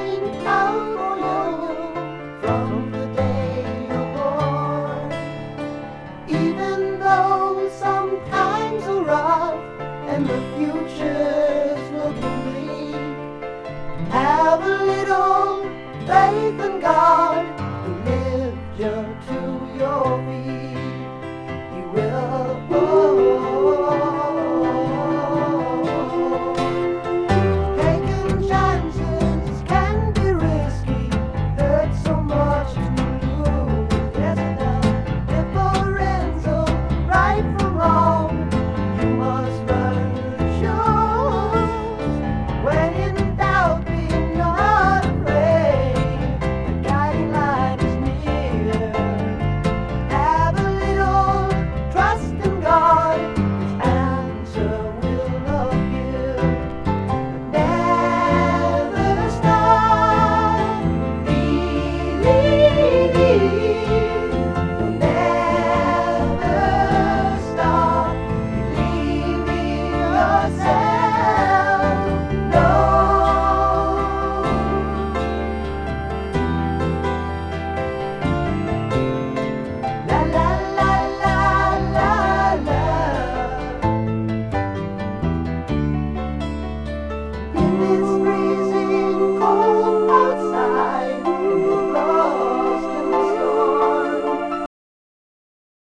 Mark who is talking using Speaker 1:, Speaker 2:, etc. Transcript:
Speaker 1: looking out for you from the day you're born. Even though sometimes are rough and the future's looking bleak, have a little faith in God.